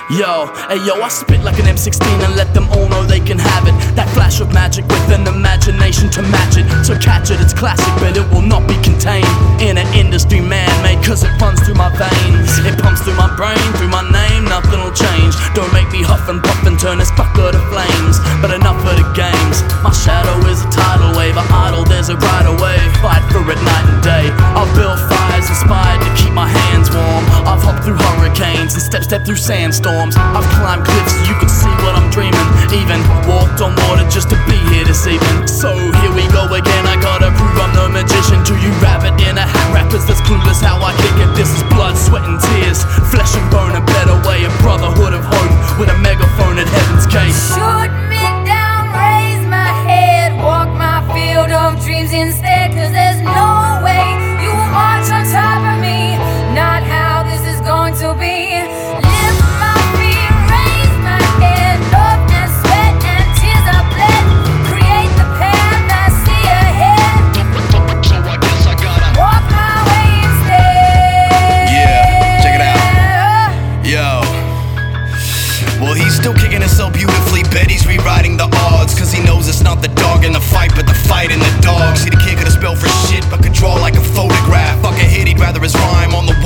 Yo, hey yo, I spit like an M16 and let them all know they can have it. That flash of magic with an imagination to match it. So catch it, it's classic, but it will not be contained in an industry man-made, cause it runs through my veins. It pumps through my brain, through my name, nothing will change. Don't make me huff and puff and turn this fucker to flames. But enough of the games. My shadow is a tidal wave, a idol, there's a right away. Fight for it night and day. I'll build fires inspired to keep my hands warm. I've hopped through hurricanes and step through sandstorms. I've climbed cliffs so you can see what I'm dreaming. Even walked on water just to be here this evening. So here we go again, I gotta prove I'm no magician to you rabbit in a hat rappers that's clueless how I kick it. This is blood, sweat and tears, flesh and bone, a better way, a brotherhood of hope with a megaphone at Heaven's Gate. Shoot me down, raise my head, walk my field of dreams instead, cause there's no way you will march on top of me, not how this is going to be. Well, he's still kicking it so beautifully, bet he's rewriting the odds, cause he knows it's not the dog in the fight, but the fight in the dog. See, the kid could've spelled for shit, but could draw like a photograph. Fuck a hit, he'd rather his rhyme on the